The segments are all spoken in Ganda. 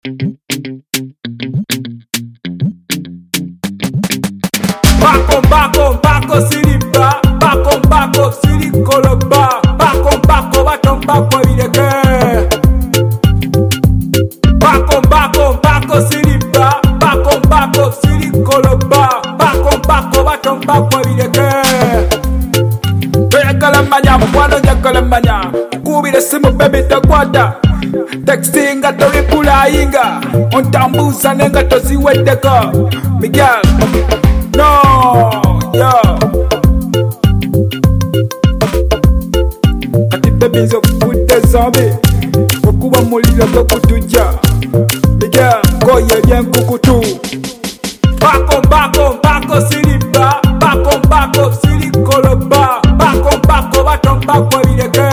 Bako siliba, bako silikoloba, bako baton bako bileke. Bako siliba, bako silikoloba, bako baton bako bileke. Njagala manya, mwana njagala manya, kubira simu baby takwata. Texting nga tobipulayinga, ontambuza nenga toziweddeko. Miguel, no, yo. Kati baby nzo kudde zombie, okuba muliro tokutuja. Miguel, koye byenkukutu. Bako siliba, bako silikoloba, bako baton bako bileke.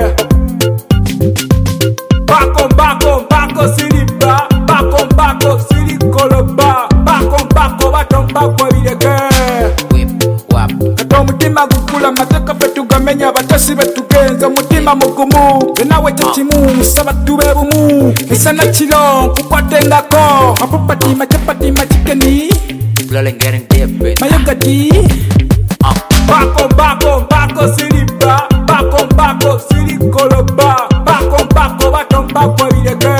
Bako siliba, bako silikoloba, bako baton bako bileke. Kata omutima gukula mateka fetugamenya batasi betugenza mutima mugumu enawe kyekimu saba tube bumu esana kiro kukwatengako mapupatima chapatima chikeni Blowing getting deep. mayogati bako siliba, bako silikoloba, bako baton bako bileke.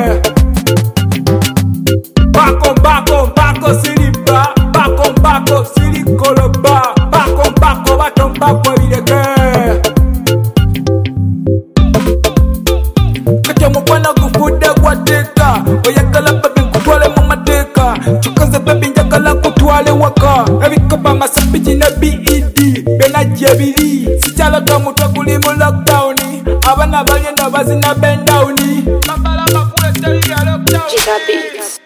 Bako siliba, bako silikoloba, bako baton bako bileke. Kati omukwana gufudde gwateeka, oyagala babi nkutwale mu mateeka, kikaze babi njagala nkutwale waka. Ebikopa amasapiki ne BED byonna gye biri, sikyalaga mutwe guli mu lockdown, abaana balyenda bazina bendawuni. Bambala makulu etteri lya lockdown.